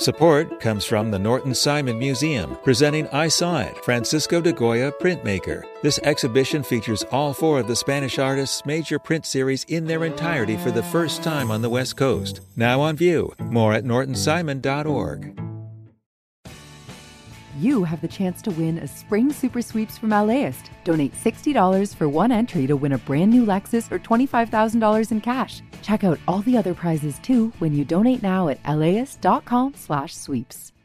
Support comes from the Norton Simon Museum, presenting I Saw It, Francisco de Goya Printmaker. This exhibition features all four of the Spanish artist's major print series in their entirety for the first time on the West Coast. Now on view. More at nortonsimon.org. You have the chance to win a Spring Super Sweeps from LAist. Donate $60 for one entry to win a brand new Lexus or $25,000 in cash. Check out all the other prizes too when you donate now at laist.com/sweeps.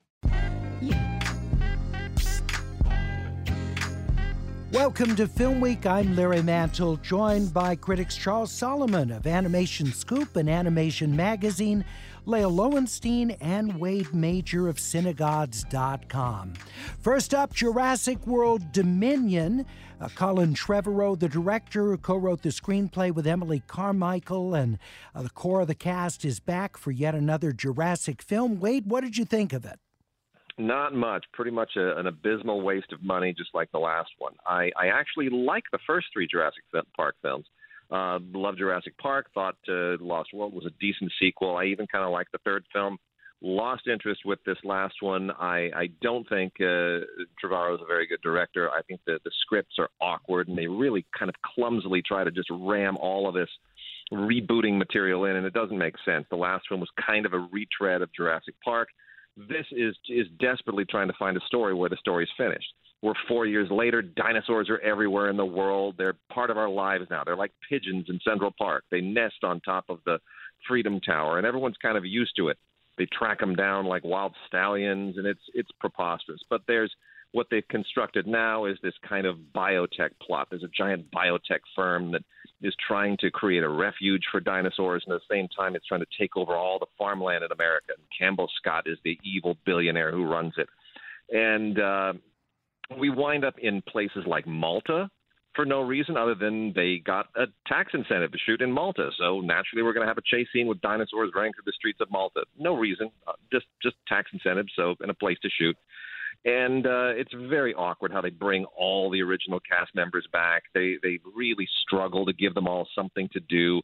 Welcome to Film Week. I'm Larry Mantle, joined by critics Charles Solomon of Animation Scoop and Animation Magazine, Leah Lowenstein, and Wade Major of Cinegods.com. First up, Jurassic World Dominion. Colin Trevorrow, the director, who co-wrote the screenplay with Emily Carmichael, and the core of the cast is back for yet another Jurassic film. Wade, what did you think of it? Not much. Pretty much an abysmal waste of money, just like the last one. I actually like the first three Jurassic Park films. Loved Jurassic Park. Thought Lost World was a decent sequel. I even kind of liked the third film. Lost interest with this last one. I don't think Trevorrow is a very good director. I think the scripts are awkward, and they really kind of clumsily try to just ram all of this rebooting material in, and it doesn't make sense. The last one was kind of a retread of Jurassic Park. This is desperately trying to find a story where the story's finished. We're 4 years later. Dinosaurs are everywhere in the world. They're part of our lives now. They're like pigeons in Central Park. They nest on top of the Freedom Tower, and everyone's kind of used to it. They track them down like wild stallions, and it's preposterous. But there's what they've constructed now is this kind of biotech plot. There's a giant biotech firm that is trying to create a refuge for dinosaurs, and at the same time it's trying to take over all the farmland in America. And Campbell Scott is the evil billionaire who runs it. And we wind up in places like Malta for no reason other than they got a tax incentive to shoot in Malta. So naturally we're going to have a chase scene with dinosaurs running through the streets of Malta. No reason, just tax incentives, so in a place to shoot. And it's very awkward how they bring all the original cast members back. They really struggle to give them all something to do.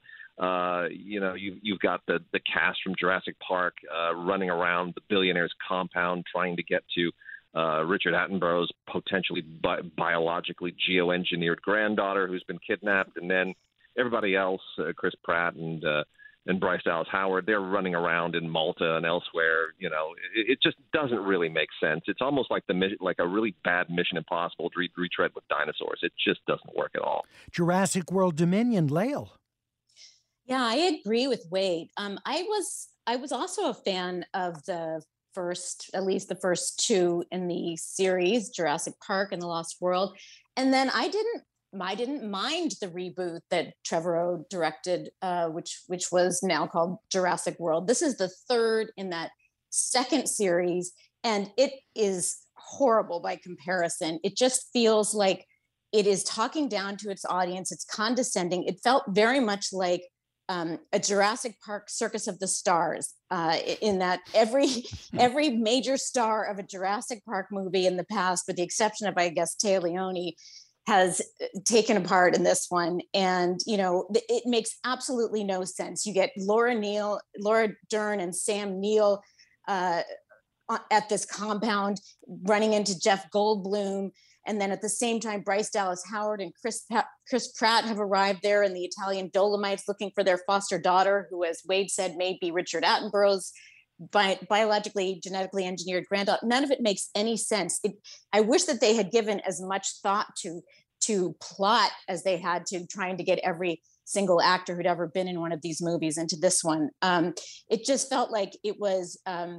You've got the cast from Jurassic Park running around the billionaire's compound trying to get to Richard Attenborough's potentially biologically geoengineered granddaughter who's been kidnapped, and then everybody else, Chris Pratt and Bryce Dallas Howard, they're running around in Malta and elsewhere. You know, it just doesn't really make sense. It's almost like a really bad Mission Impossible retread with dinosaurs. It just doesn't work at all. Jurassic World Dominion, Lael. Yeah, I agree with Wade. I was also a fan of at least the first two in the series, Jurassic Park and The Lost World. And then I didn't mind the reboot that Trevorrow directed, which was now called Jurassic World. This is the third in that second series, and it is horrible by comparison. It just feels like it is talking down to its audience. It's condescending. It felt very much like a Jurassic Park Circus of the Stars, in that every major star of a Jurassic Park movie in the past, with the exception of, I guess, Téa Leoni, has taken a part in this one. And, it makes absolutely no sense. You get Laura Dern and Sam Neill at this compound running into Jeff Goldblum. And then at the same time, Bryce Dallas Howard and Chris Pratt have arrived there in the Italian Dolomites looking for their foster daughter, who, as Wade said, may be Richard Attenborough's biologically, genetically engineered granddaughter. None of it makes any sense. I wish that they had given as much thought to plot as they had to trying to get every single actor who'd ever been in one of these movies into this one. It just felt like it was,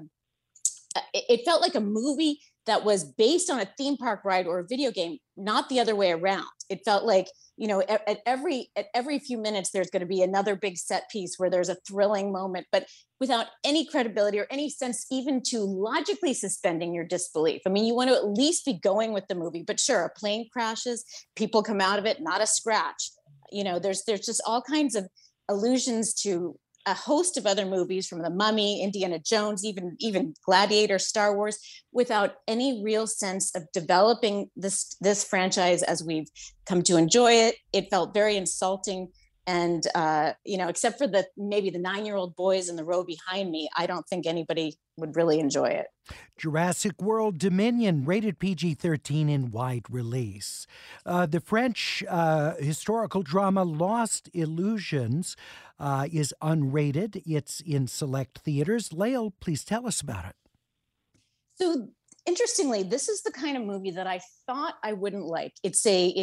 it felt like a movie that was based on a theme park ride or a video game, not the other way around. It felt like, at every few minutes, there's going to be another big set piece where there's a thrilling moment, but without any credibility or any sense even to logically suspending your disbelief. I mean, you want to at least be going with the movie, but sure, a plane crashes, people come out of it, not a scratch. There's just all kinds of allusions to a host of other movies, from The Mummy, Indiana Jones, even Gladiator, Star Wars, without any real sense of developing this franchise as we've come to enjoy it. It felt very insulting And, except for maybe the 9-year-old boys in the row behind me, I don't think anybody would really enjoy it. Jurassic World Dominion, rated PG-13 in wide release. The French historical drama Lost Illusions is unrated. It's in select theaters. Lael, please tell us about it. So interestingly, this is the kind of movie that I thought I wouldn't like. It's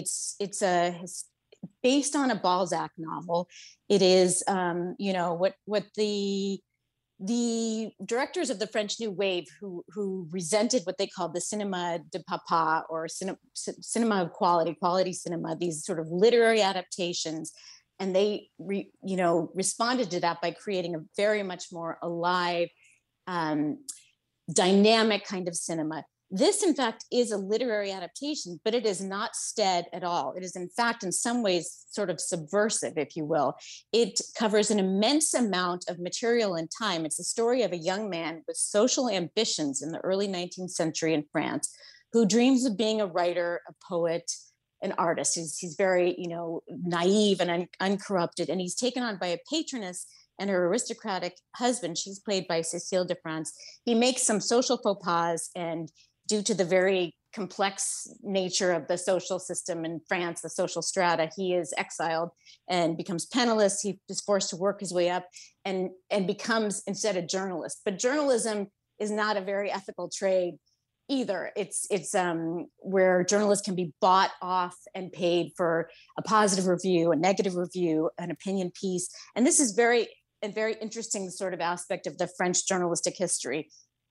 based on a Balzac novel. It is, what the directors of the French New Wave, who resented what they called the cinema de papa, or cinema of quality cinema, these sort of literary adaptations, and they responded to that by creating a very much more alive, dynamic kind of cinema. This, in fact, is a literary adaptation, but it is not stead at all. It is, in fact, in some ways, sort of subversive, if you will. It covers an immense amount of material and time. It's the story of a young man with social ambitions in the early 19th century in France, who dreams of being a writer, a poet, an artist. He's very, naive and uncorrupted, and he's taken on by a patroness and her aristocratic husband. She's played by Cécile de France. He makes some social faux pas, and due to the very complex nature of the social system in France, the social strata, he is exiled and becomes penniless. He is forced to work his way up and becomes instead a journalist. But journalism is not a very ethical trade either. It's where journalists can be bought off and paid for a positive review, a negative review, an opinion piece. And this is a very interesting sort of aspect of the French journalistic history.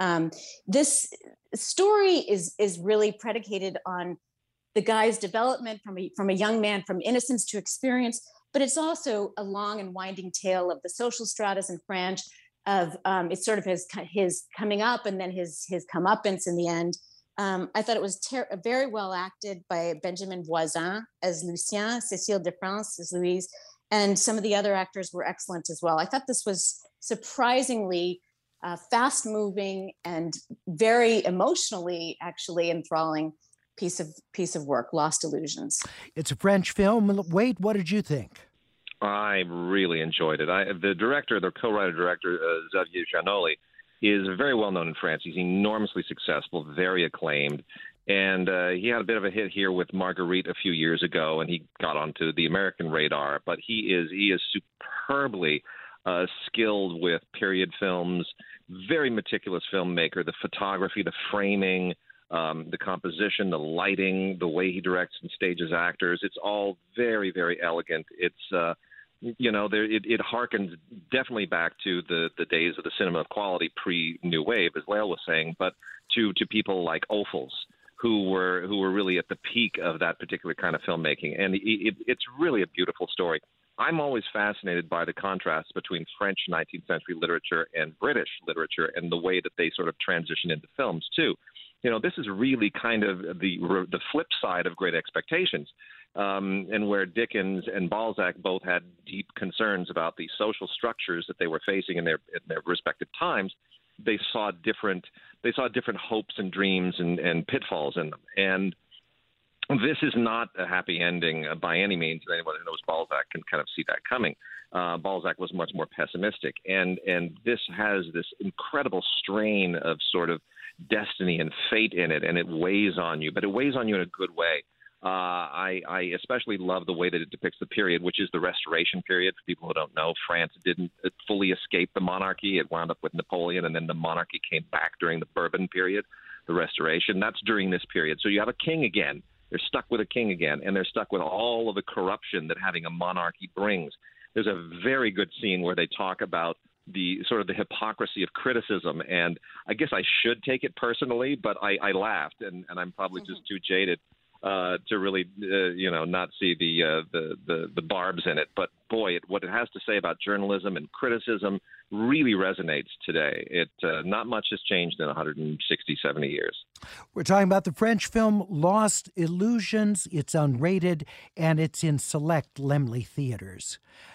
This story is really predicated on the guy's development from a young man, from innocence to experience, but it's also a long and winding tale of the social stratas in France, of it's sort of his coming up and then his comeuppance in the end. I thought it was very well acted by Benjamin Voisin as Lucien, Cécile de France as Louise, and some of the other actors were excellent as well. I thought this was surprisingly fast-moving and very emotionally, actually enthralling piece of work, Lost Illusions. It's a French film. Wade, what did you think? I really enjoyed it. The co-writer-director, Xavier Giannoli, is very well known in France. He's enormously successful, very acclaimed. And he had a bit of a hit here with Marguerite a few years ago, and he got onto the American radar. But he is superbly skilled with period films, very meticulous filmmaker. The photography, the framing, the composition, the lighting, the way he directs and stages actors, it's all very, very elegant. It's it harkens definitely back to the days of the cinema of quality pre-New Wave, as Lael was saying, but to people like Ophuls, who were really at the peak of that particular kind of filmmaking. And it's really a beautiful story. I'm always fascinated by the contrast between French 19th century literature and British literature, and the way that they sort of transition into films too. This is really kind of the flip side of Great Expectations, and where Dickens and Balzac both had deep concerns about the social structures that they were facing in their respective times. They saw different hopes and dreams and pitfalls in them. And this is not a happy ending by any means. Anyone who knows Balzac can kind of see that coming. Balzac was much more pessimistic, and this has this incredible strain of sort of destiny and fate in it, and it weighs on you, but it weighs on you in a good way. I especially love the way that it depicts the period, which is the Restoration period. For people who don't know, France didn't fully escape the monarchy. It wound up with Napoleon, and then the monarchy came back during the Bourbon period, the Restoration. That's during this period. So you have a king again. They're stuck with a king again, and they're stuck with all of the corruption that having a monarchy brings. There's a very good scene where they talk about the sort of the hypocrisy of criticism, and I guess I should take it personally, but I laughed, and I'm probably just too jaded to really not see the barbs in it. But boy, what it has to say about journalism and criticism really resonates today. Not much has changed in 160, 70 years. We're talking about the French film Lost Illusions. It's unrated, and it's in select Laemmle theaters.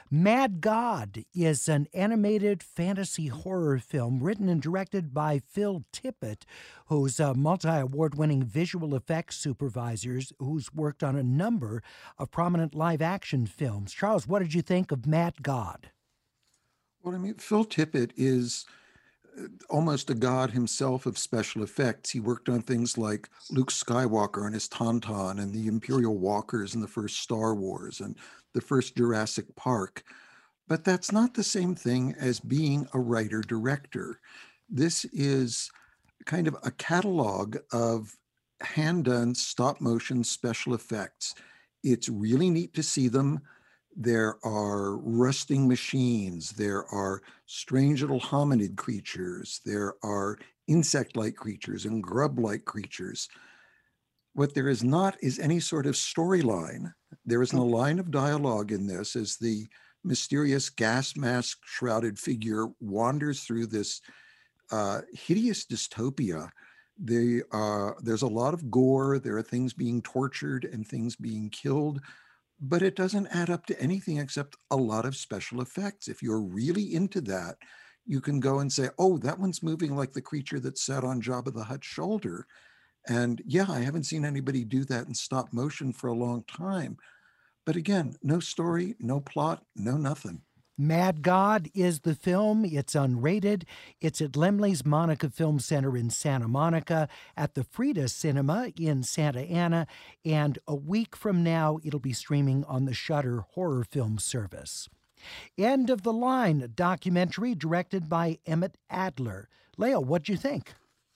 Mad God is an animated fantasy horror film written and directed by Phil Tippett, who's a multi-award-winning visual effects supervisor who's worked on a number of prominent live-action films. Charles, what did you think of Mad God? Well, I mean, Phil Tippett is almost a god himself of special effects. He worked on things like Luke Skywalker and his Tauntaun and the Imperial Walkers in the first Star Wars and the first Jurassic Park. But that's not the same thing as being a writer-director. This is kind of a catalog of hand-done stop-motion special effects. It's really neat to see them. There are rusting machines. There are strange little hominid creatures. There are insect-like creatures and grub-like creatures. What there is not is any sort of storyline. There isn't a line of dialogue in this as the mysterious gas mask shrouded figure wanders through this hideous dystopia. There's a lot of gore. There are things being tortured and things being killed. But it doesn't add up to anything except a lot of special effects. If you're really into that, you can go and say, oh, that one's moving like the creature that sat on Jabba the Hutt's shoulder. And yeah, I haven't seen anybody do that in stop motion for a long time. But again, no story, no plot, no nothing. Mad God is the film. It's unrated. It's at Laemmle's Monica Film Center in Santa Monica, at the Frida Cinema in Santa Ana, and a week from now, it'll be streaming on the Shudder horror film service. End of the Line, a documentary directed by Emmett Adler. Leo, what'd you think?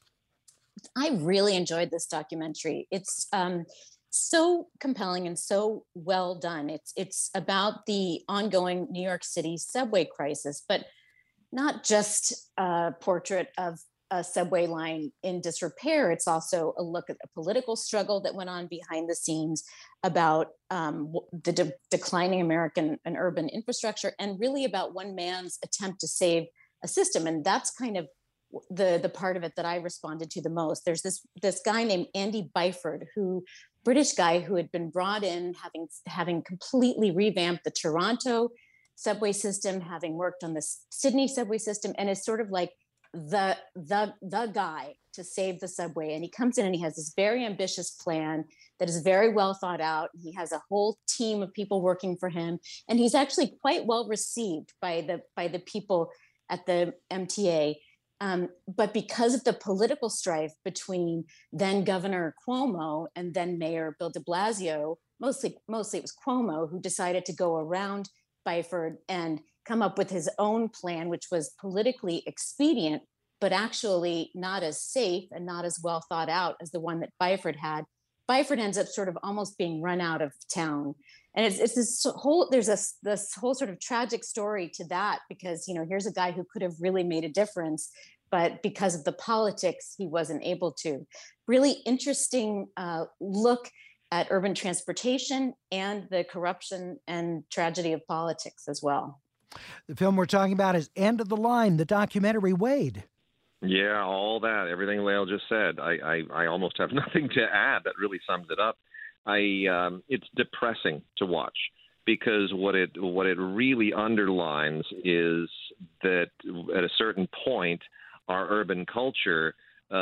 I really enjoyed this documentary. It's so compelling and so well done. It's about the ongoing New York City subway crisis, but not just a portrait of a subway line in disrepair. It's also a look at a political struggle that went on behind the scenes about the declining American and urban infrastructure, and really about one man's attempt to save a system. And that's kind of the part of it that I responded to the most. There's this guy named Andy Byford, British guy who had been brought in, having completely revamped the Toronto subway system, having worked on the Sydney subway system, and is sort of like the guy to save the subway. And he comes in and he has this very ambitious plan that is very well thought out. He has a whole team of people working for him, and he's actually quite well received by the people at the MTA. But because of the political strife between then Governor Cuomo and then Mayor Bill de Blasio, mostly it was Cuomo who decided to go around Byford and come up with his own plan, which was politically expedient, but actually not as safe and not as well thought out as the one that Byford had. Byford ends up sort of almost being run out of town. And it's this whole sort of tragic story to that, because, here's a guy who could have really made a difference, but because of the politics, he wasn't able to. Really interesting look at urban transportation and the corruption and tragedy of politics as well. The film we're talking about is End of the Line, the documentary. Wade. Yeah, all that, everything Lael just said. I almost have nothing to add. That really sums it up. It's depressing to watch, because what it really underlines is that at a certain point, our urban culture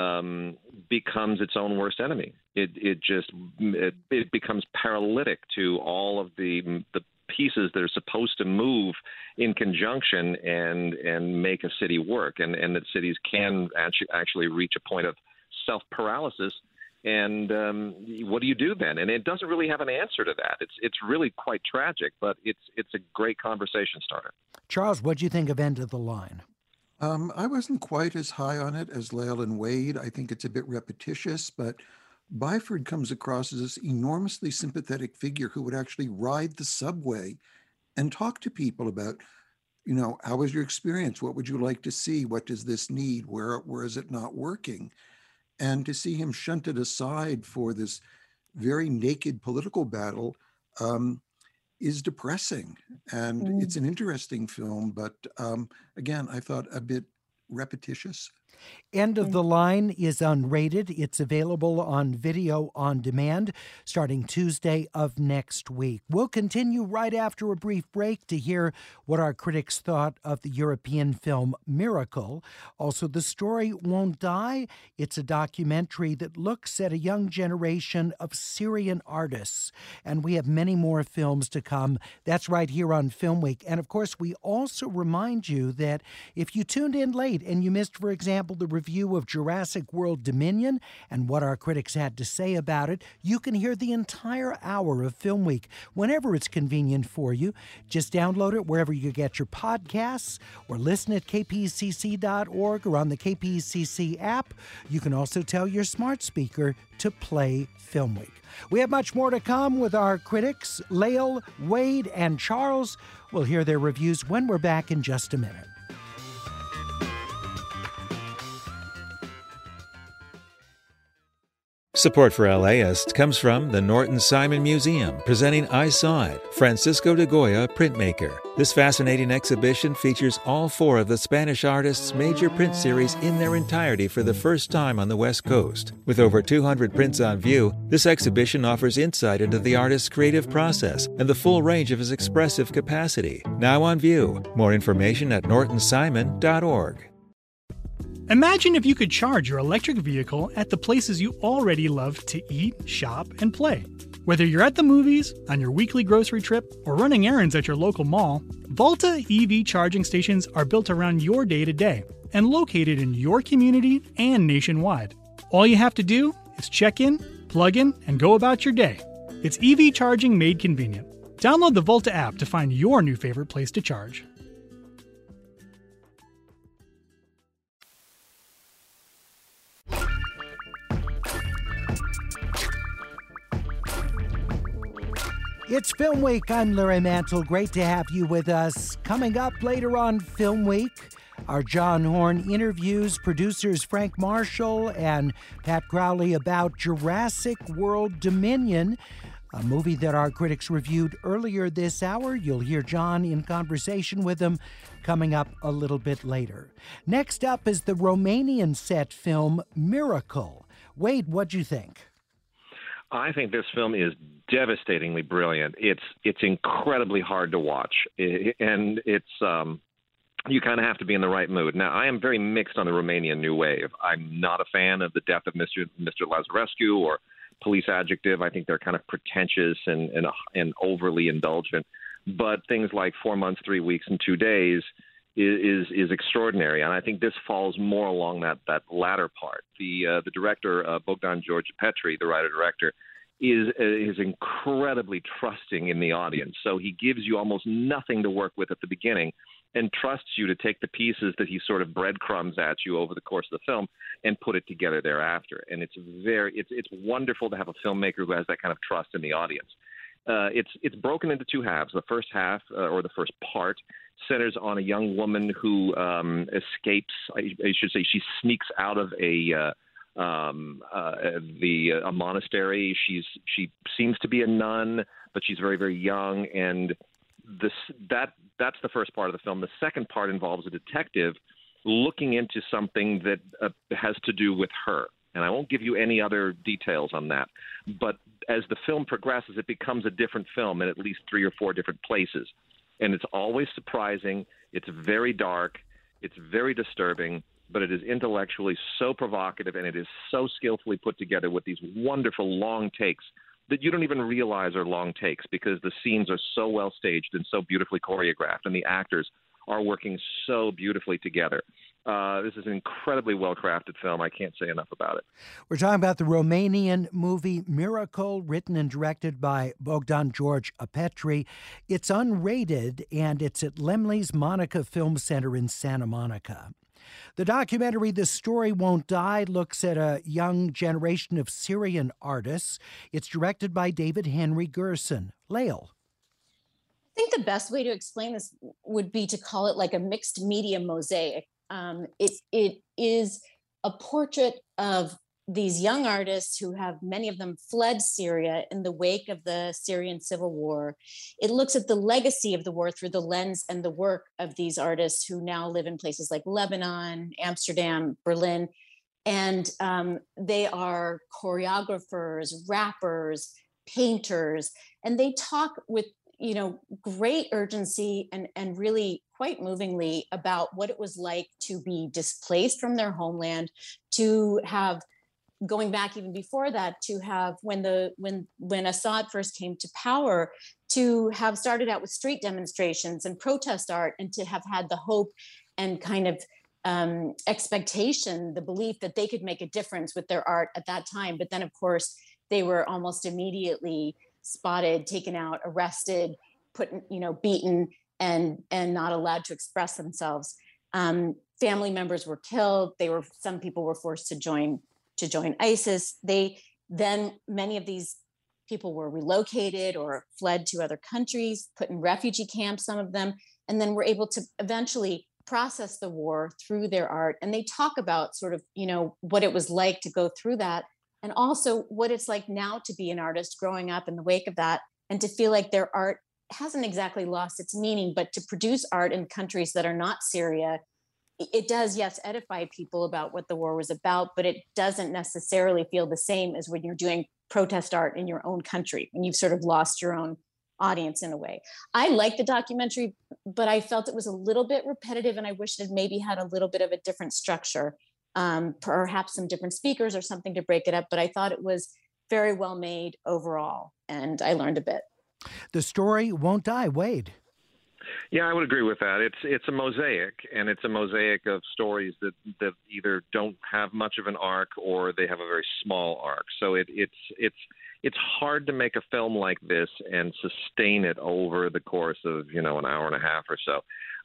becomes its own worst enemy. It becomes paralytic to all of the pieces that are supposed to move in conjunction and make a city work, and that cities can actually reach a point of self-paralysis. And what do you do then? And it doesn't really have an answer to that. It's really quite tragic, but it's a great conversation starter. Charles, what do you think of End of the Line? I wasn't quite as high on it as Lael and Wade. I think it's a bit repetitious, but Byford comes across as this enormously sympathetic figure who would actually ride the subway and talk to people about, how was your experience? What would you like to see? What does this need? Where is it not working? And to see him shunted aside for this very naked political battle is depressing. And it's an interesting film, but again, I thought a bit repetitious. End of the Line is unrated. It's available on video on demand starting Tuesday of next week. We'll continue right after a brief break to hear what our critics thought of the European film Miracle. Also, The Story Won't Die. It's a documentary that looks at a young generation of Syrian artists. And we have many more films to come. That's right here on Film Week. And of course, we also remind you that if you tuned in late and you missed, for example, the review of Jurassic World Dominion and what our critics had to say about it, you can hear the entire hour of Film Week whenever it's convenient for you. Just download it wherever you get your podcasts or listen at kpcc.org or on the KPCC app. You can also tell your smart speaker to play Film Week. We have much more to come with our critics, Lael, Wade, and Charles. We'll hear their reviews when we're back in just a minute. Support for LAist comes from the Norton Simon Museum, presenting I Saw It, Francisco de Goya printmaker. This fascinating exhibition features all four of the Spanish artist's major print series in their entirety for the first time on the West Coast. With over 200 prints on view, this exhibition offers insight into the artist's creative process and the full range of his expressive capacity. Now on view. More information at nortonsimon.org. Imagine if you could charge your electric vehicle at the places you already love to eat, shop, and play. Whether you're at the movies, on your weekly grocery trip, or running errands at your local mall, Volta EV charging stations are built around your day-to-day and located in your community and nationwide. All you have to do is check in, plug in, and go about your day. It's EV charging made convenient. Download the Volta app to find your new favorite place to charge. It's Film Week. I'm Larry Mantle. Great to have you with us. Coming up later on Film Week, our John Horn interviews producers Frank Marshall and Pat Crowley about Jurassic World Dominion, a movie that our critics reviewed earlier this hour. You'll hear John in conversation with them coming up a little bit later. Next up is the Romanian set film Miracle. Wade, what'd you think? I think this film is devastatingly brilliant. It's incredibly hard to watch, and it's you kind of have to be in the right mood. Now, I am very mixed on the Romanian New Wave. I'm not a fan of the death of Mr. Lazarescu or Police Adjective. I think they're kind of pretentious and overly indulgent. But things like 4 months, 3 weeks, and 2 days is extraordinary, and I think this falls more along that latter part. The director, Bogdan George Petri, the writer-director, is incredibly trusting in the audience. So he gives you almost nothing to work with at the beginning and trusts you to take the pieces that he sort of breadcrumbs at you over the course of the film and put it together thereafter. And it's wonderful to have a filmmaker who has that kind of trust in the audience. It's broken into two halves. The first half, or the first part, centers on a young woman who escapes. I should say she sneaks out of a monastery. She seems to be a nun, but she's very, very young, and that's the first part of the film. The second part involves a detective looking into something that has to do with her. And I won't give you any other details on that. But as the film progresses, it becomes a different film in at least 3 or 4 different places. And it's always surprising. It's very dark. It's very disturbing. But it is intellectually so provocative, and it is so skillfully put together with these wonderful long takes that you don't even realize are long takes because the scenes are so well staged and so beautifully choreographed, and the actors are working so beautifully together. This is an incredibly well-crafted film. I can't say enough about it. We're talking about the Romanian movie Miracle, written and directed by Bogdan George Petri. It's unrated, and it's at Laemmle's Monica Film Center in Santa Monica. The documentary The Story Won't Die looks at a young generation of Syrian artists. It's directed by David Henry Gerson. Lael. I think the best way to explain this would be to call it like a mixed media mosaic. It is a portrait of these young artists who have many of them fled Syria in the wake of the Syrian civil war. It looks at the legacy of the war through the lens and the work of these artists who now live in places like Lebanon, Amsterdam, Berlin. And they are choreographers, rappers, painters, and they talk with great urgency and really quite movingly about what it was like to be displaced from their homeland, to have, going back even before that, to have when Assad first came to power, to have started out with street demonstrations and protest art, and to have had the hope and kind of expectation, the belief that they could make a difference with their art at that time. But then, of course, they were almost immediately spotted, taken out, arrested, beaten, and not allowed to express themselves. Family members were killed. Some people were forced to join ISIS. Many of these people were relocated or fled to other countries, put in refugee camps, some of them, and then were able to eventually process the war through their art. And they talk about sort of, what it was like to go through that, and also what it's like now to be an artist growing up in the wake of that, and to feel like their art hasn't exactly lost its meaning, but to produce art in countries that are not Syria, it does, yes, edify people about what the war was about, but it doesn't necessarily feel the same as when you're doing protest art in your own country, when you've sort of lost your own audience in a way. I like the documentary, but I felt it was a little bit repetitive, and I wish it maybe had a little bit of a different structure, perhaps some different speakers or something to break it up. But I thought it was very well made overall, and I learned a bit. The story won't die, Wade. Yeah, I would agree with that. It's a mosaic, and it's a mosaic of stories that either don't have much of an arc or they have a very small arc. So it's hard to make a film like this and sustain it over the course of an hour and a half or so.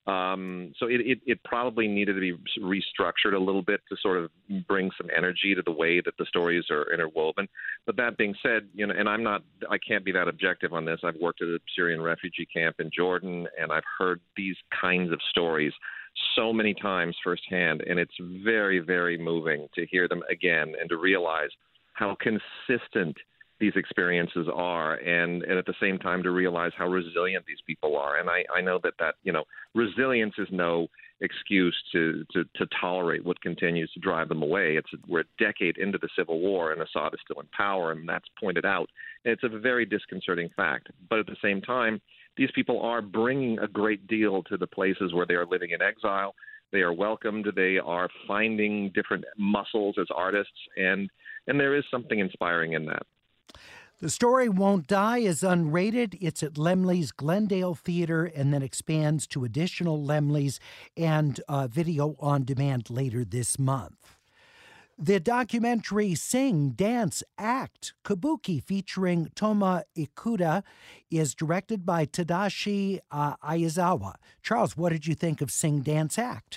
So it probably needed to be restructured a little bit to sort of bring some energy to the way that the stories are interwoven. But that being said, and I can't be that objective on this. I've worked at a Syrian refugee camp in Jordan, and I've heard these kinds of stories so many times firsthand, and it's very, very moving to hear them again and to realize how consistent these experiences are, and at the same time to realize how resilient these people are. And I know that resilience is no excuse to tolerate what continues to drive them away. We're a decade into the civil war, and Assad is still in power, and that's pointed out. And it's a very disconcerting fact. But at the same time, these people are bringing a great deal to the places where they are living in exile. They are welcomed. They are finding different muscles as artists, and there is something inspiring in that. The Story Won't Die is unrated. It's at Laemmle's Glendale Theater and then expands to additional Laemmle's and video on demand later this month. The documentary Sing, Dance, Act, Kabuki, featuring Toma Ikuda, is directed by Tadashi Aizawa. Charles, what did you think of Sing, Dance, Act?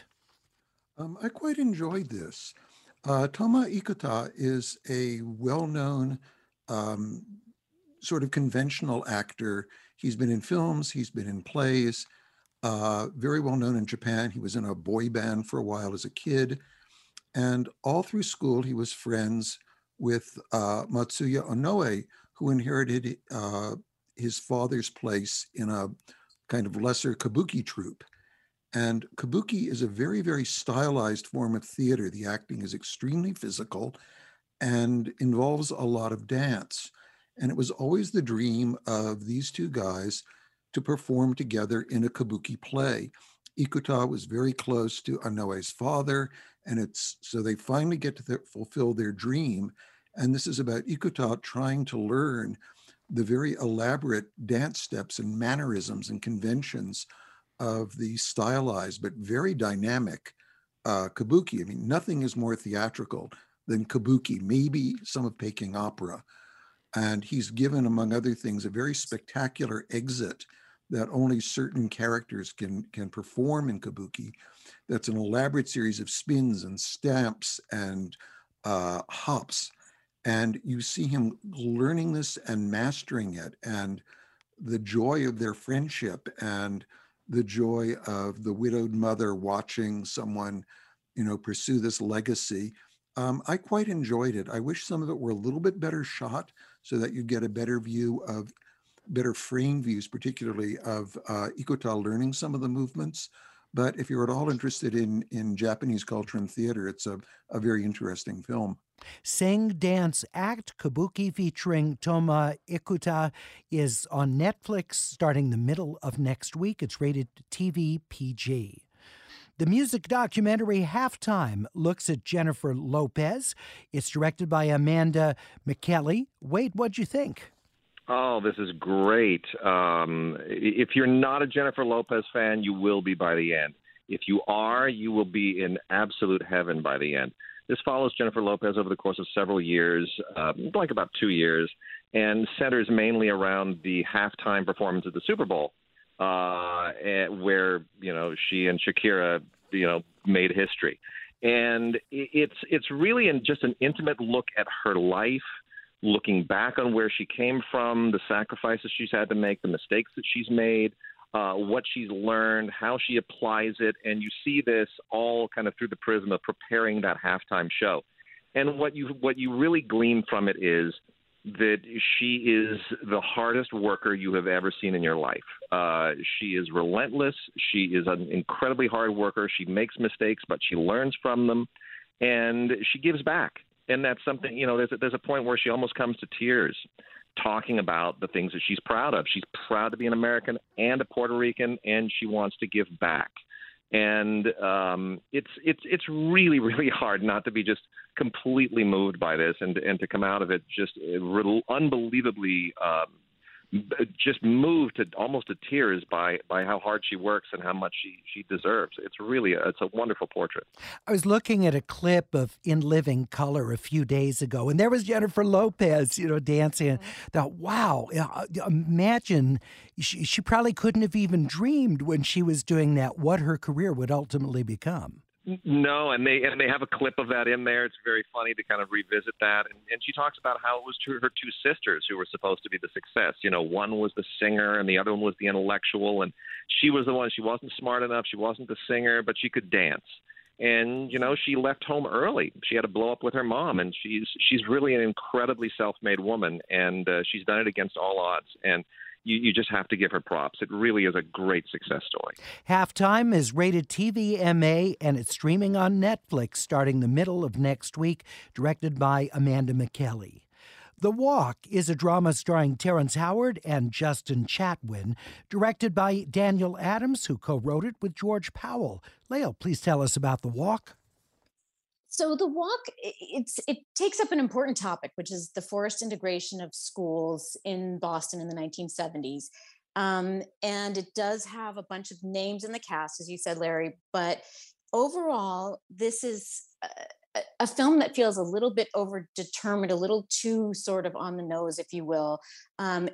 I quite enjoyed this. Toma Ikuta is a well-known sort of conventional actor. He's been in films, he's been in plays, very well known in Japan. He was in a boy band for a while as a kid. And all through school, he was friends with Matsuya Onoe, who inherited his father's place in a kind of lesser kabuki troupe. And kabuki is a very, very stylized form of theater. The acting is extremely physical and involves a lot of dance. And it was always the dream of these two guys to perform together in a kabuki play. Ikuta was very close to Onoe's father, and so they finally get to fulfill their dream. And this is about Ikuta trying to learn the very elaborate dance steps and mannerisms and conventions of the stylized but very dynamic kabuki. I mean, nothing is more theatrical than kabuki, maybe some of Peking opera. And he's given, among other things, a very spectacular exit that only certain characters can perform in kabuki. That's an elaborate series of spins and stamps and hops. And you see him learning this and mastering it, and the joy of their friendship and the joy of the widowed mother watching someone, pursue this legacy I quite enjoyed it. I wish some of it were a little bit better shot so that you get a better frame views, particularly of Ikuta learning some of the movements. But if you're at all interested in Japanese culture and theater, it's a very interesting film. Sing, Dance, Act, Kabuki featuring Toma Ikuta is on Netflix starting the middle of next week. It's rated TV PG. The music documentary Halftime looks at Jennifer Lopez. It's directed by Amanda McKelly. Wade, what'd you think? Oh, this is great. If you're not a Jennifer Lopez fan, you will be by the end. If you are, you will be in absolute heaven by the end. This follows Jennifer Lopez over the course of several years, like about 2 years, and centers mainly around the halftime performance at the Super Bowl, where she and Shakira made history. And it's really just an intimate look at her life, looking back on where she came from, the sacrifices she's had to make, the mistakes that she's made, what she's learned, how she applies it. And you see this all kind of through the prism of preparing that halftime show. And what you really glean from it is that she is the hardest worker you have ever seen in your life. She is relentless. She is an incredibly hard worker. She makes mistakes, but she learns from them, and she gives back. And that's something, there's a point where she almost comes to tears talking about the things that she's proud of. She's proud to be an American and a Puerto Rican, and she wants to give back. And it's really, really hard not to be just completely moved by this and to come out of it just unbelievably just moved to almost to tears by how hard she works and how much she deserves. It's a wonderful portrait. I was looking at a clip of In Living Color a few days ago, and there was Jennifer Lopez, dancing. And thought, wow, imagine she probably couldn't have even dreamed when she was doing that what her career would ultimately become. No, and they have a clip of that in there. It's very funny to kind of revisit that. And she talks about how it was her two sisters who were supposed to be the success. One was the singer and the other one was the intellectual. And she was the one. She wasn't smart enough. She wasn't the singer, but she could dance. And, she left home early. She had to blow up with her mom. And she's really an incredibly self-made woman. And she's done it against all odds. And you just have to give her props. It really is a great success story. Halftime is rated TV MA, and it's streaming on Netflix starting the middle of next week, directed by Amanda McKelly. The Walk is a drama starring Terrence Howard and Justin Chatwin, directed by Daniel Adams, who co-wrote it with George Powell. Leo, please tell us about The Walk. So The Walk, it takes up an important topic, which is the forced integration of schools in Boston in the 1970s. And it does have a bunch of names in the cast, as you said, Larry. But overall, this is a film that feels a little bit overdetermined, a little too sort of on the nose, if you will. So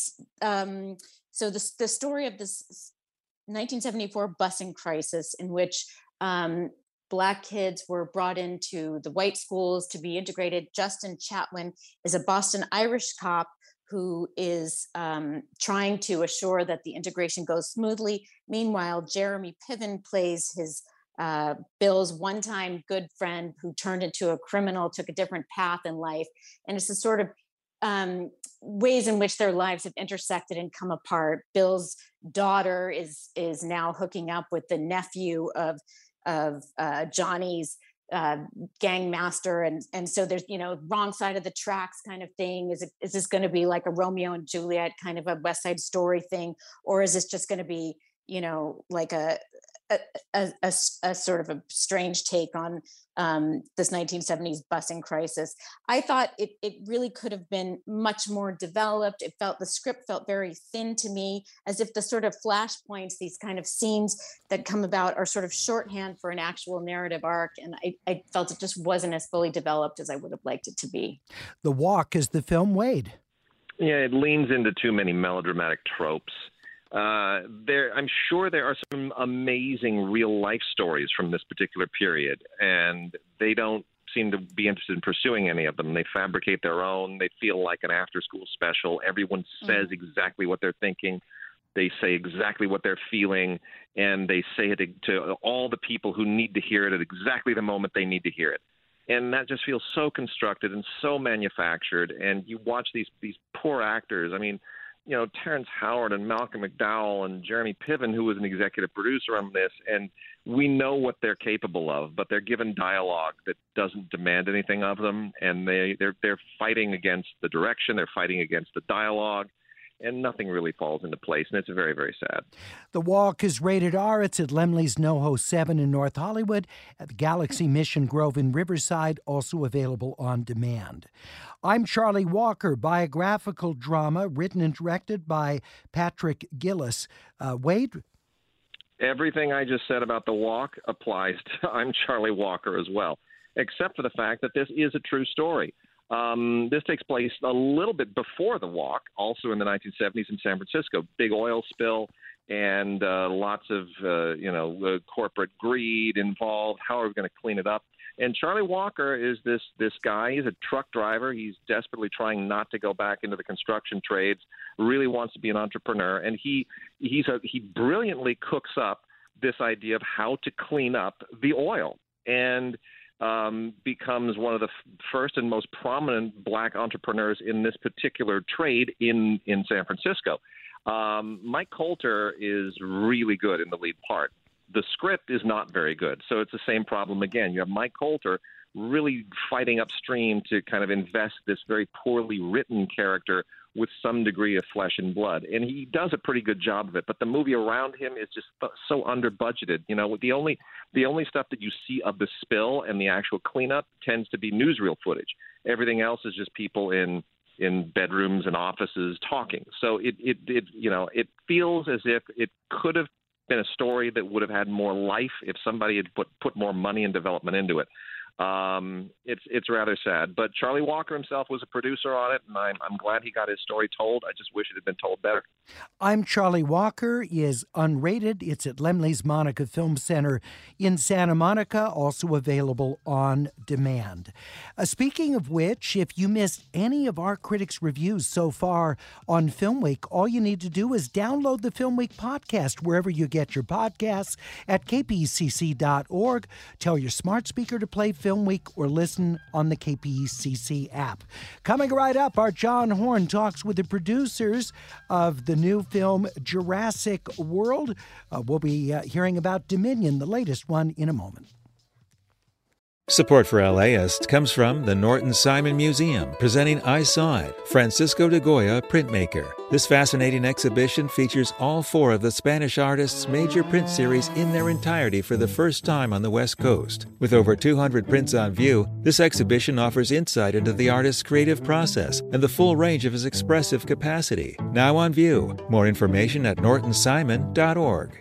the story of this 1974 busing crisis in which Black kids were brought into the white schools to be integrated. Justin Chatwin is a Boston Irish cop who is trying to assure that the integration goes smoothly. Meanwhile, Jeremy Piven plays his Bill's one-time good friend who turned into a criminal, took a different path in life. And it's the sort of ways in which their lives have intersected and come apart. Bill's daughter is now hooking up with the nephew of Johnny's gang master, and so there's wrong side of the tracks kind of thing. Is this going to be like a Romeo and Juliet kind of a West Side Story thing, or is this just going to be like a sort of a strange take on this 1970s busing crisis? I thought it really could have been much more developed. The script felt very thin to me, as if the sort of flashpoints, these kind of scenes that come about, are sort of shorthand for an actual narrative arc. And I felt it just wasn't as fully developed as I would have liked it to be. The Walk is the film, Wade. Yeah, it leans into too many melodramatic tropes. I'm sure there are some amazing real life stories from this particular period, and they don't seem to be interested in pursuing any of them. They fabricate their own. They feel like an after-school special. Everyone says exactly what they're thinking. They say exactly what they're feeling, and they say it to all the people who need to hear it at exactly the moment they need to hear it. And that just feels so constructed and so manufactured. And you watch these poor actors. I mean, Terrence Howard and Malcolm McDowell and Jeremy Piven, who was an executive producer on this, and we know what they're capable of, but they're given dialogue that doesn't demand anything of them, and they're fighting against the direction, they're fighting against the dialogue, and nothing really falls into place, and it's very, very sad. The Walk is rated R. It's at Laemmle's NoHo 7 in North Hollywood, at the Galaxy Mission Grove in Riverside, also available on demand. I'm Charlie Walker, biographical drama written and directed by Patrick Gillis. Wade? Everything I just said about The Walk applies to I'm Charlie Walker as well, except for the fact that this is a true story. This takes place a little bit before The Walk, also in the 1970s in San Francisco. Big oil spill and lots of, corporate greed involved. How are we going to clean it up? And Charlie Walker is this guy. He's a truck driver. He's desperately trying not to go back into the construction trades, really wants to be an entrepreneur. And he brilliantly cooks up this idea of how to clean up the oil. And becomes one of the first and most prominent black entrepreneurs in this particular trade in San Francisco. Mike Colter is really good in the lead part. The script is not very good, so it's the same problem again. You have Mike Colter really fighting upstream to kind of invest this very poorly written character with some degree of flesh and blood. And he does a pretty good job of it, but the movie around him is just so under budgeted. The only stuff that you see of the spill and the actual cleanup tends to be newsreel footage. Everything else is just people in bedrooms and offices talking. So it feels as if it could have been a story that would have had more life if somebody had put more money and development into it. It's rather sad, but Charlie Walker himself was a producer on it, and I'm glad he got his story told. I just wish it had been told better. I'm Charlie Walker is unrated. It's at Laemmle's Monica Film Center in Santa Monica, also available on demand. Speaking of which, if you missed any of our critics' reviews so far on Film Week, all you need to do is download the Film Week podcast wherever you get your podcasts at kpecc.org. Tell your smart speaker to play Film Week or listen on the KPCC app. Coming right up, our John Horn talks with the producers of the new film Jurassic World. We'll be hearing about Dominion, the latest one, in a moment. Support for LAist comes from the Norton Simon Museum, presenting I Saw It, Francisco de Goya printmaker. This fascinating exhibition features all four of the Spanish artist's major print series in their entirety for the first time on the West Coast. With over 200 prints on view, this exhibition offers insight into the artist's creative process and the full range of his expressive capacity. Now on view. More information at nortonsimon.org.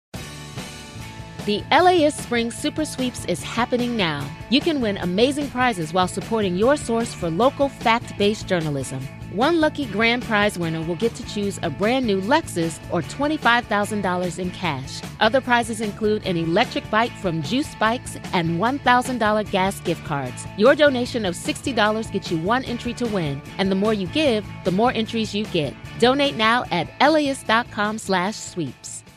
The LAist Spring Super Sweeps is happening now. You can win amazing prizes while supporting your source for local fact-based journalism. One lucky grand prize winner will get to choose a brand new Lexus or $25,000 in cash. Other prizes include an electric bike from Juice Bikes and $1,000 gas gift cards. Your donation of $60 gets you one entry to win, and the more you give, the more entries you get. Donate now at LAist.com/sweeps.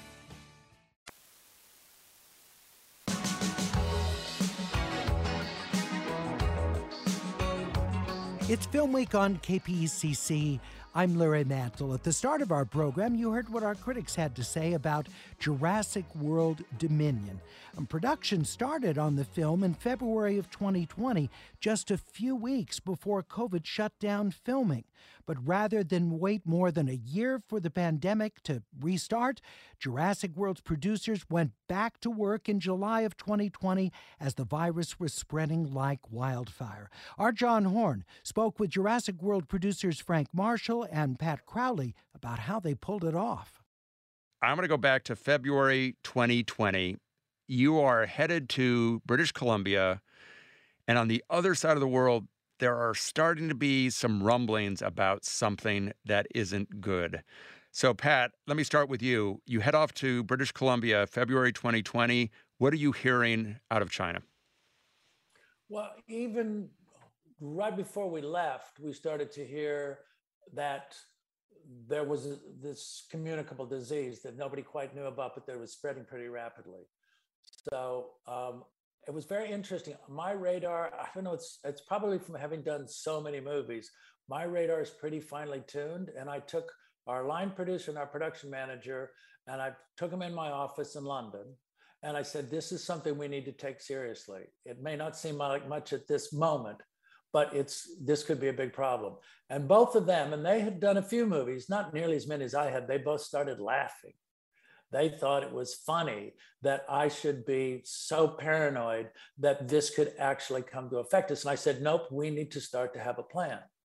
It's Film Week on KPCC. I'm Larry Mantle. At the start of our program, you heard what our critics had to say about Jurassic World Dominion. Production started on the film in February of 2020, just a few weeks before COVID shut down filming. But rather than wait more than a year for the pandemic to restart, Jurassic World's producers went back to work in July of 2020 as the virus was spreading like wildfire. Our John Horn spoke with Jurassic World producers Frank Marshall and Pat Crowley about how they pulled it off. I'm going to go back to February 2020. You are headed to British Columbia, and on the other side of the world, there are starting to be some rumblings about something that isn't good. So, Pat, let me start with you. You head off to British Columbia, February 2020. What are you hearing out of China? Well, even right before we left, we started to hear that there was this communicable disease that nobody quite knew about, but that was spreading pretty rapidly. So It was very interesting. My radar, I don't know, it's probably from having done so many movies. My radar is pretty finely tuned. And I took our line producer and our production manager, and I took them in my office in London. And I said, this is something we need to take seriously. It may not seem like much at this moment, but this could be a big problem. And both of them, and they had done a few movies, not nearly as many as I had, they both started laughing. They thought it was funny that I should be so paranoid that this could actually come to affect us. And I said, nope, we need to start to have a plan.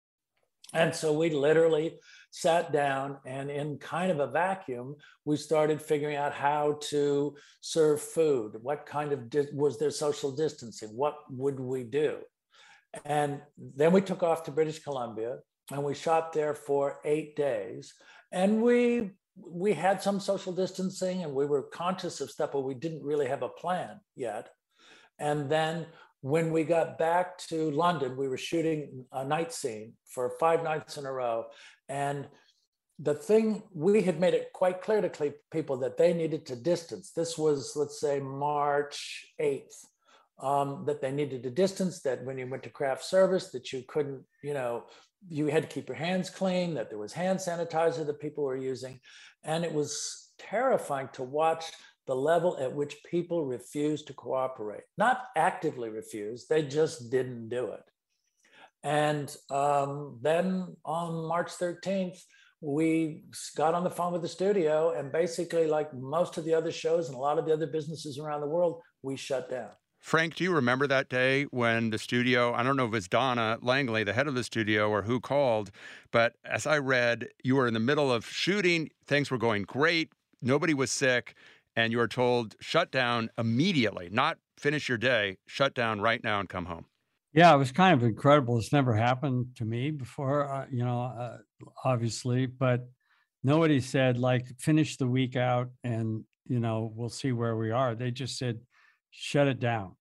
And so we literally sat down, and in kind of a vacuum, we started figuring out how to serve food. What kind of, was there social distancing? What would we do? And then we took off to British Columbia, and we shot there for 8 days. And we had some social distancing, and we were conscious of stuff, but we didn't really have a plan yet. And then when we got back to London, we were shooting a night scene for 5 nights in a row. And the thing, we had made it quite clear to people that they needed to distance. This was, let's say, March 8th, that they needed to distance, that when you went to craft service, that you couldn't, you had to keep your hands clean, that there was hand sanitizer that people were using. And it was terrifying to watch the level at which people refused to cooperate. Not actively refused, they just didn't do it. And then on March 13th, we got on the phone with the studio, and basically, like most of the other shows and a lot of the other businesses around the world, we shut down. Frank, do you remember that day when the studio, I don't know if it's Donna Langley, the head of the studio, or who called, but as I read, you were in the middle of shooting, things were going great, nobody was sick, and you were told, shut down immediately, not finish your day, shut down right now and come home. Yeah, it was kind of incredible. It's never happened to me before, obviously, but nobody said, like, finish the week out and, we'll see where we are. They just said, shut it down.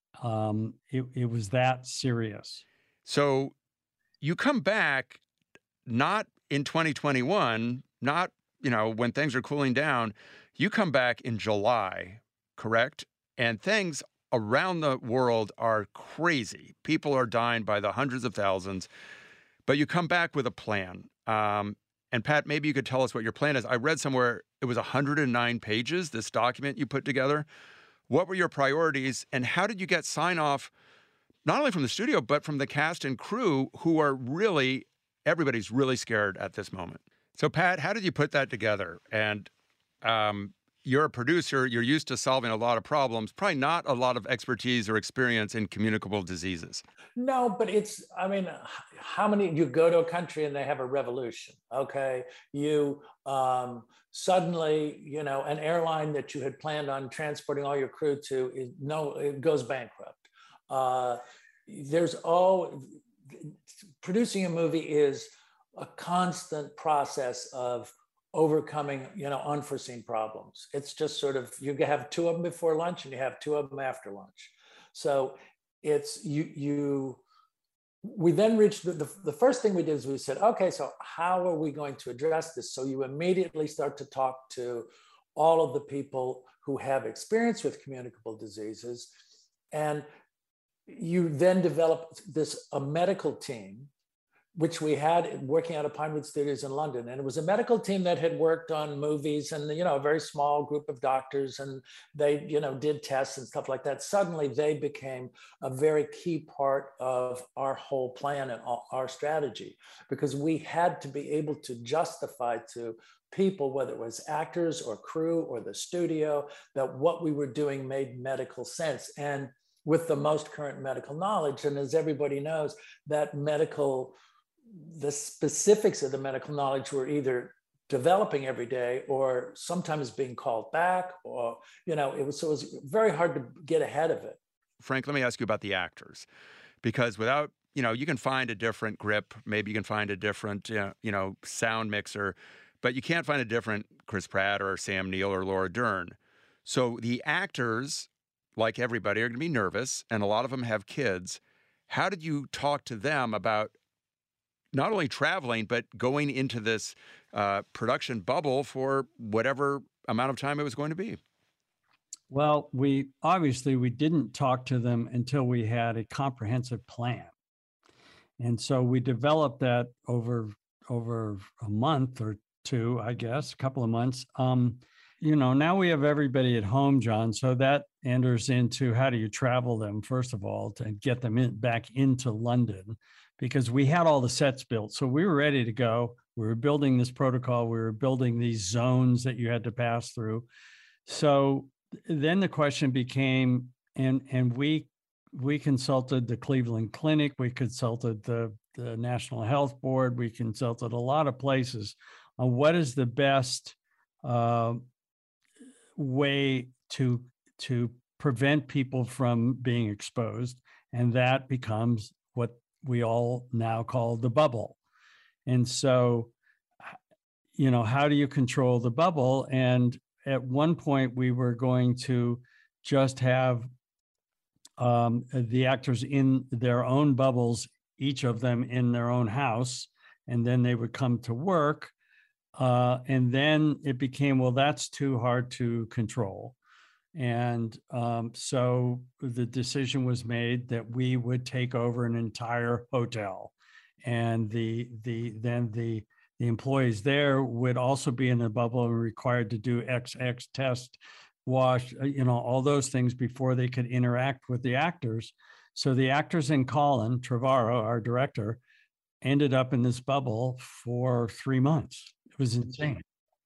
It was that serious. So you come back not in 2021, not, when things are cooling down. You come back in July, correct? And things around the world are crazy. People are dying by the hundreds of thousands, but you come back with a plan. And Pat, maybe you could tell us what your plan is. I read somewhere it was 109 pages, this document you put together. What were your priorities, and how did you get sign off, not only from the studio, but from the cast and crew, who are really, everybody's really scared at this moment? So Pat, how did you put that together? And you're a producer, you're used to solving a lot of problems, probably not a lot of expertise or experience in communicable diseases. No, but how many, you go to a country and they have a revolution, okay? You suddenly, an airline that you had planned on transporting all your crew to, it goes bankrupt. Producing a movie is a constant process of overcoming, unforeseen problems. It's just sort of, you have 2 of them before lunch and you have 2 of them after lunch. So it's, we then reached, the first thing we did is we said, okay, so how are we going to address this? So you immediately start to talk to all of the people who have experience with communicable diseases. And you then develop a medical team, which we had working out of Pinewood Studios in London. And it was a medical team that had worked on movies and, a very small group of doctors, and they, did tests and stuff like that. Suddenly they became a very key part of our whole plan and our strategy, because we had to be able to justify to people, whether it was actors or crew or the studio, that what we were doing made medical sense. And with the most current medical knowledge. And as everybody knows, the specifics of the medical knowledge were either developing every day or sometimes being called back, or, it was very hard to get ahead of it. Frank, let me ask you about the actors, because without, you can find a different grip, maybe you can find a different, sound mixer, but you can't find a different Chris Pratt or Sam Neill or Laura Dern. So the actors, like everybody, are going to be nervous, and a lot of them have kids. How did you talk to them about not only traveling, but going into this production bubble for whatever amount of time it was going to be? Well, we didn't talk to them until we had a comprehensive plan. And so we developed that over a month or two, I guess, a couple of months. Now we have everybody at home, John. So that enters into how do you travel them, first of all, to get them back into London, because we had all the sets built. So we were ready to go. We were building this protocol. We were building these zones that you had to pass through. So then the question became, and we consulted the Cleveland Clinic, we consulted the National Health Board, we consulted a lot of places on what is the best way to prevent people from being exposed. And that becomes what we all now call the bubble. And so, how do you control the bubble? And at one point we were going to just have the actors in their own bubbles, each of them in their own house, and then they would come to work. And then it became, well, that's too hard to control. And so the decision was made that we would take over an entire hotel, and the employees there would also be in the bubble and required to do XX test, wash, all those things before they could interact with the actors. So the actors and Colin Trevorrow, our director, ended up in this bubble for 3 months. It was insane.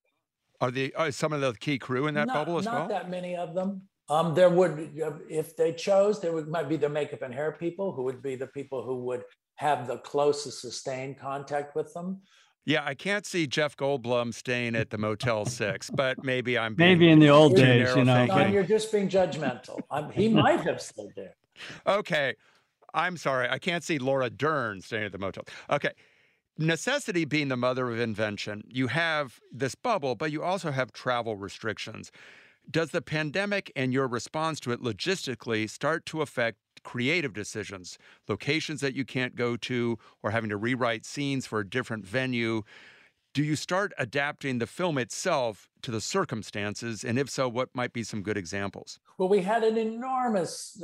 Are some of the key crew in that bubble as well? Not that many of them. There would, if they chose, might be the makeup and hair people who would be the people who would have the closest sustained contact with them. Yeah, I can't see Jeff Goldblum staying at the Motel 6, but maybe I'm maybe in the old days, Don, you're just being judgmental. He might have stayed there. Okay, I'm sorry. I can't see Laura Dern staying at the motel. Okay. Necessity being the mother of invention, you have this bubble, but you also have travel restrictions. Does the pandemic and your response to it logistically start to affect creative decisions, locations that you can't go to, or having to rewrite scenes for a different venue? Do you start adapting the film itself to the circumstances? And if so, what might be some good examples? Well, we had an enormous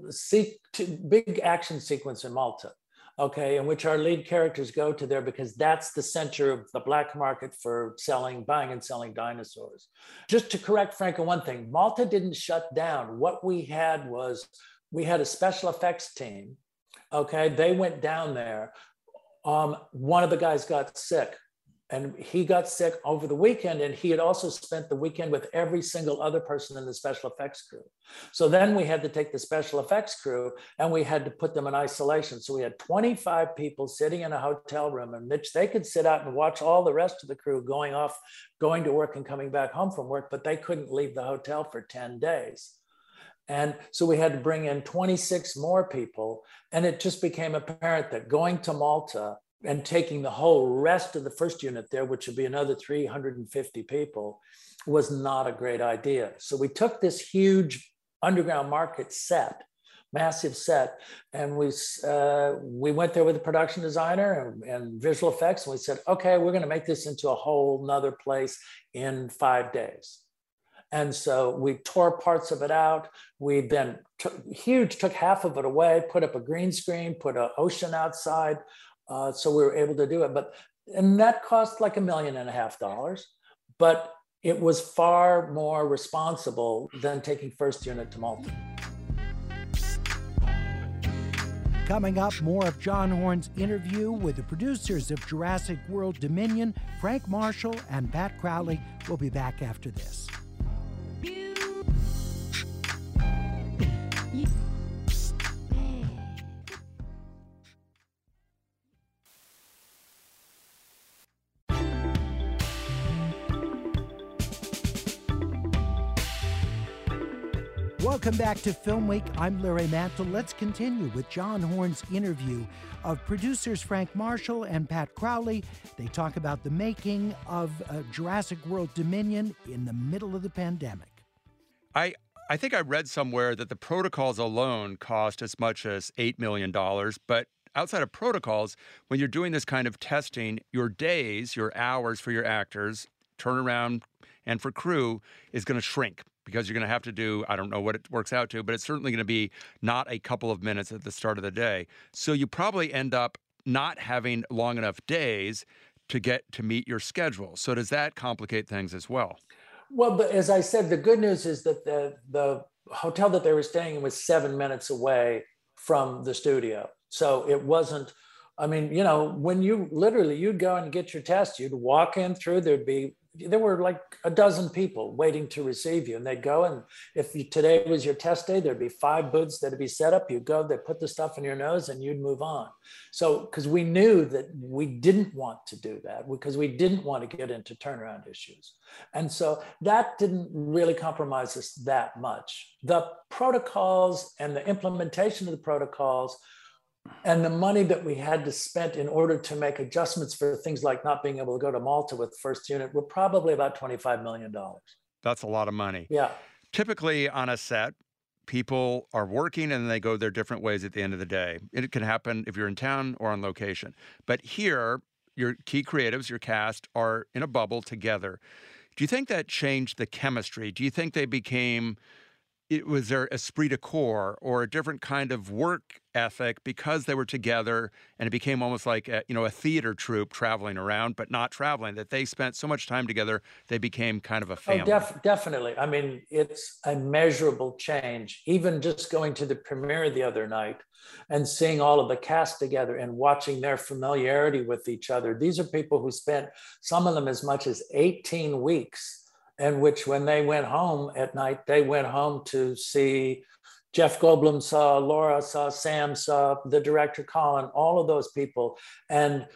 big action sequence in Malta, in which our lead characters go to there because that's the center of the black market for buying and selling dinosaurs. Just to correct Frank on one thing, Malta didn't shut down. What we had a special effects team. They went down there. One of the guys got sick, and he got sick over the weekend, and he had also spent the weekend with every single other person in the special effects crew. So then we had to take the special effects crew and we had to put them in isolation. So we had 25 people sitting in a hotel room in which they could sit out and watch all the rest of the crew going to work and coming back home from work, but they couldn't leave the hotel for 10 days. And so we had to bring in 26 more people. And it just became apparent that going to Malta and taking the whole rest of the first unit there, which would be another 350 people, was not a great idea. So we took this huge underground market set, massive set, and we went there with a production designer and visual effects, and we said, okay, we're going to make this into a whole nother place in 5 days. And so we tore parts of it out. We then took half of it away, put up a green screen, put an ocean outside. So we were able to do it. And that cost like $1.5 million, but it was far more responsible than taking first unit to Malta. Coming up, more of John Horn's interview with the producers of Jurassic World Dominion, Frank Marshall and Pat Crowley. We'll be back after this. Welcome back to Film Week. I'm Larry Mantle. Let's continue with John Horn's interview of producers Frank Marshall and Pat Crowley. They talk about the making of Jurassic World Dominion in the middle of the pandemic. I think I read somewhere that the protocols alone cost as much as $8 million, but outside of protocols, when you're doing this kind of testing, your days, your hours for your actors, turnaround, and for crew is going to shrink. because you're going to have to do, I don't know what it works out to, but it's certainly going to be not a couple of minutes at the start of the day. So you probably end up not having long enough days to get to meet your schedule. So does that complicate things as well? Well, but as I said, the good news is that the hotel that they were staying in was 7 minutes away from the studio. So it wasn't, I mean, you know, when you'd go and get your test, you'd walk in through, there were like a dozen people waiting to receive you, and they'd go, and if today was your test day, there'd be 5 booths that'd be set up. You'd go, they'd put the stuff in your nose and you'd move on. So, because we knew that we didn't want to do that, because we didn't want to get into turnaround issues. And so that didn't really compromise us that much. The protocols and the implementation of the protocols and the money that we had to spend in order to make adjustments for things like not being able to go to Malta with first unit were probably about $25 million. That's a lot of money. Yeah. Typically on a set, people are working and they go their different ways at the end of the day. It can happen if you're in town or on location. But here, your key creatives, your cast, are in a bubble together. Do you think that changed the chemistry? Do you think they became... was there esprit de corps or a different kind of work ethic because they were together, and it became almost like a theater troupe traveling around, but not traveling, that they spent so much time together, they became kind of a family? Oh, definitely. I mean, it's a measurable change. Even just going to the premiere the other night and seeing all of the cast together and watching their familiarity with each other. These are people who spent, some of them as much as 18 weeks, in which when they went home at night, they went home to see Jeff Goldblum, saw Laura, saw Sam, saw the director Colin, all of those people. And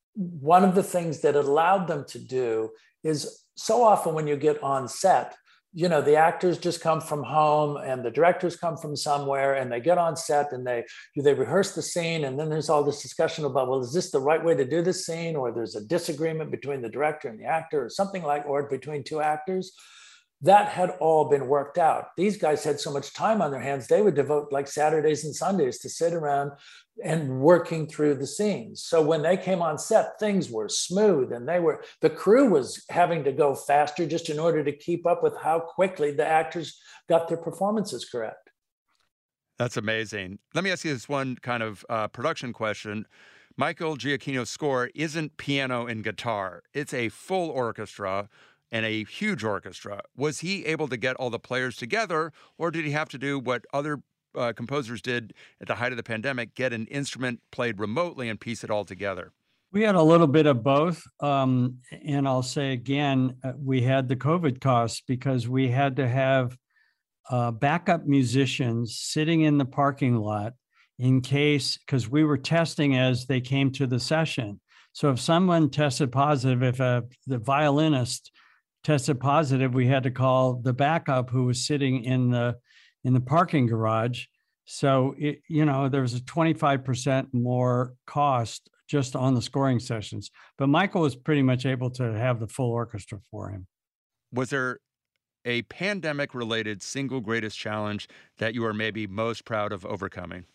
one of the things that it allowed them to do is, so often when you get on set, you know, the actors just come from home and the directors come from somewhere, and they get on set and they rehearse the scene. And then there's all this discussion about, well, is this the right way to do this scene? Or there's a disagreement between the director and the actor, or something like, or between 2 actors. That had all been worked out. These guys had so much time on their hands, they would devote like Saturdays and Sundays to sit around and working through the scenes. So when they came on set, things were smooth, and the crew was having to go faster just in order to keep up with how quickly the actors got their performances correct. That's amazing. Let me ask you this one kind of production question. Michael Giacchino's score isn't piano and guitar. It's a full orchestra and a huge orchestra. Was he able to get all the players together, or did he have to do what other composers did at the height of the pandemic, get an instrument played remotely and piece it all together? We had a little bit of both. And I'll say again, we had the COVID costs because we had to have backup musicians sitting in the parking lot in case, because we were testing as they came to the session. So if someone tested positive, if the violinist tested positive, we had to call the backup who was sitting in the parking garage. So there was a 25% more cost just on the scoring sessions. But Michael was pretty much able to have the full orchestra for him. Was there a pandemic-related single greatest challenge that you are maybe most proud of overcoming?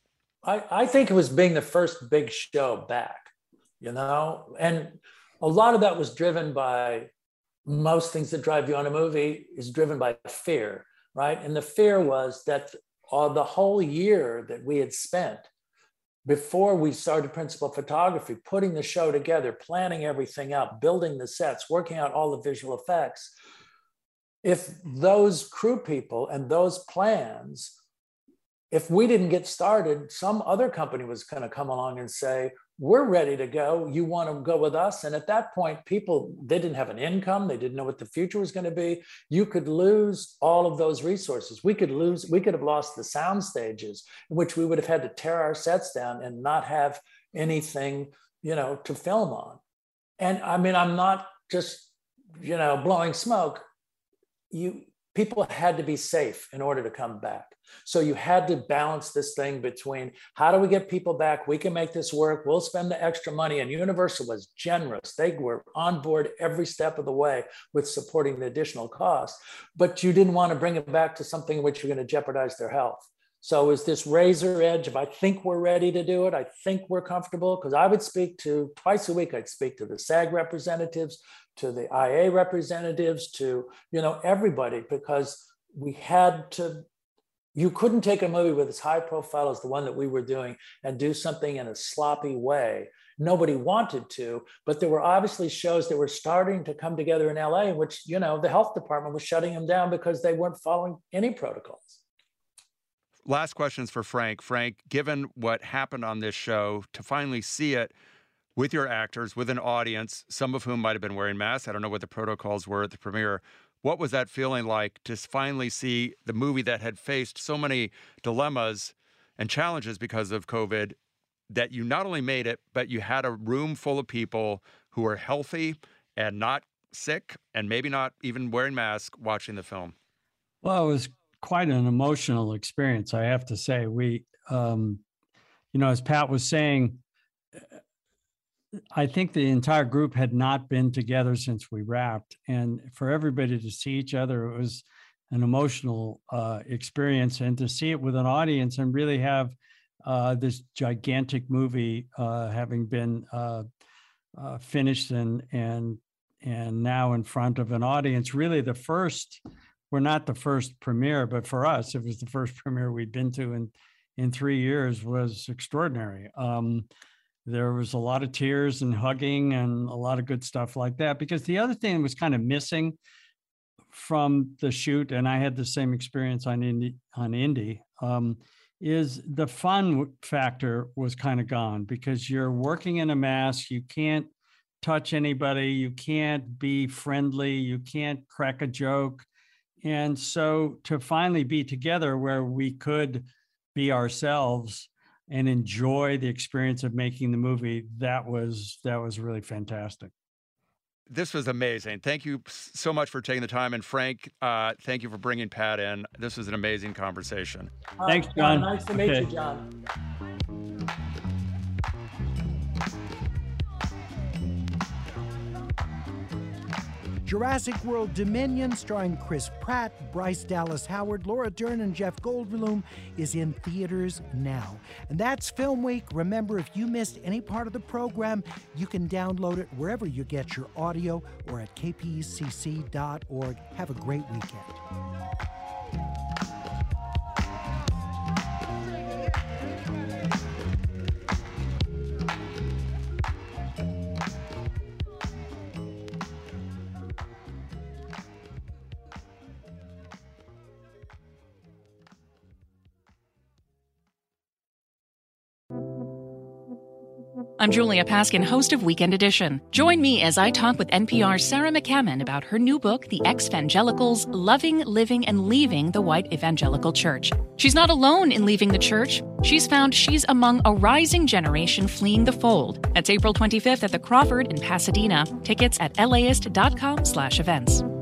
I think it was being the first big show back, and a lot of that was driven by, most things that drive you on a movie is driven by fear, right? And the fear was that the whole year that we had spent before we started principal photography, putting the show together, planning everything out, building the sets, working out all the visual effects. If those crew people and those plans, if we didn't get started, some other company was going to come along and say, we're ready to go. You want to go with us? And at that point, they didn't have an income. They didn't know what the future was going to be. You could lose all of those resources. We could have lost the sound stages, in which we would have had to tear our sets down and not have anything, to film on. And I mean, I'm not just, blowing smoke. People had to be safe in order to come back. So you had to balance this thing between, how do we get people back? We can make this work. We'll spend the extra money. And Universal was generous. They were on board every step of the way with supporting the additional costs. But you didn't want to bring it back to something in which you're going to jeopardize their health. So is this razor edge of, I think we're ready to do it. I think we're comfortable. Because I would speak to, twice a week, I'd speak to the SAG representatives, to the IA representatives, to, everybody, because we had to, you couldn't take a movie with as high profile as the one that we were doing and do something in a sloppy way. Nobody wanted to, but there were obviously shows that were starting to come together in LA in which, you know, the health department was shutting them down because they weren't following any protocols. Last questions for Frank. Frank, given what happened on this show, to finally see it with your actors, with an audience, some of whom might have been wearing masks, I don't know what the protocols were at the premiere, what was that feeling like to finally see the movie that had faced so many dilemmas and challenges because of COVID, that you not only made it, but you had a room full of people who were healthy and not sick and maybe not even wearing masks watching the film? Well, it was quite an emotional experience, I have to say. We, you know, as Pat was saying, I think the entire group had not been together since we wrapped. And for everybody to see each other, it was an emotional experience. And to see it with an audience and really have this gigantic movie having been finished and now in front of an audience, really the first, we're not the first premiere, but for us, it was the first premiere we'd been to in 3 years, was extraordinary. There was a lot of tears and hugging and a lot of good stuff like that, because the other thing that was kind of missing from the shoot, and I had the same experience on Indy, is the fun factor was kind of gone, because you're working in a mask, you can't touch anybody, you can't be friendly, you can't crack a joke. And so to finally be together where we could be ourselves and enjoy the experience of making the movie, that was really fantastic. This was amazing. Thank you so much for taking the time. And Frank, thank you for bringing Pat in. This was an amazing conversation. Thanks, John. Nice to meet you, John. Jurassic World Dominion, starring Chris Pratt, Bryce Dallas Howard, Laura Dern, and Jeff Goldblum, is in theaters now. And that's Film Week. Remember, if you missed any part of the program, you can download it wherever you get your audio or at kpcc.org. Have a great weekend. I'm Julia Paskin, host of Weekend Edition. Join me as I talk with NPR's Sarah McCammon about her new book, The Ex-Vangelicals: Loving, Living, and Leaving the White Evangelical Church. She's not alone in leaving the church. She's found she's among a rising generation fleeing the fold. That's April 25th at the Crawford in Pasadena. Tickets at laist.com/events.